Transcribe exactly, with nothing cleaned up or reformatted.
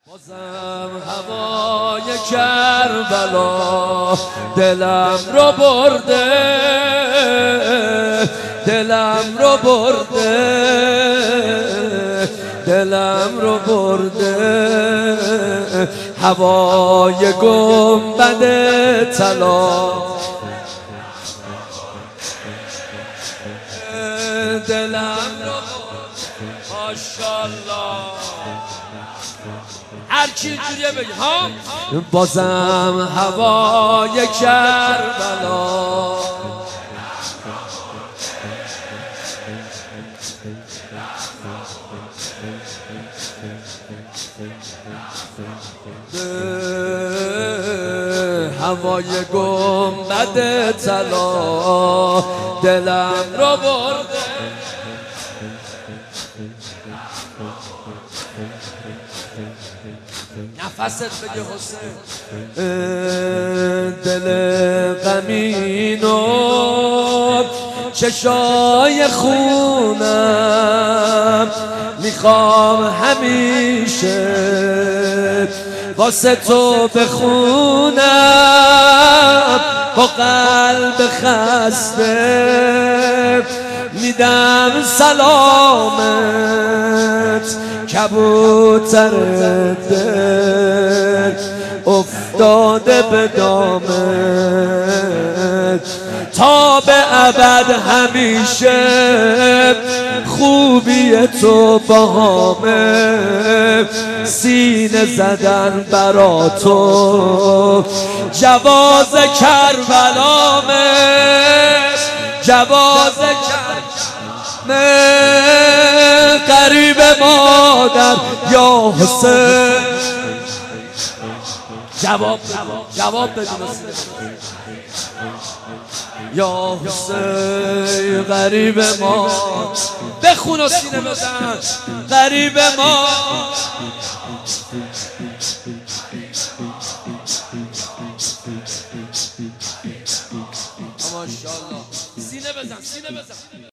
بازم هوای کربلا دلم رو برده، دلم رو برده، دلم رو برده. هوای گنبد طلا دلم رو برده. ماشاءالله هر چی جوریه بگی ها. بازم هوای کربلا هوای گنبد طلا دلم رو برده. نفست بگی حسین. دل غمین و چشای خونم میخوام همیشه واسه تو بخونم. با قلب خسته میدم سلامت، کبوتر دل افتاده به دامت. تا به ابد همیشه خوبی تو باهامه، سینه زدن برا تو جواز کربلامه، جواز کربلامه. قریب مادر یا حسین جواب جواب بدون یا حسین قریب ما بخون و سینه بزن. قریب ما ماشاءالله سینه بزن سینه بزن.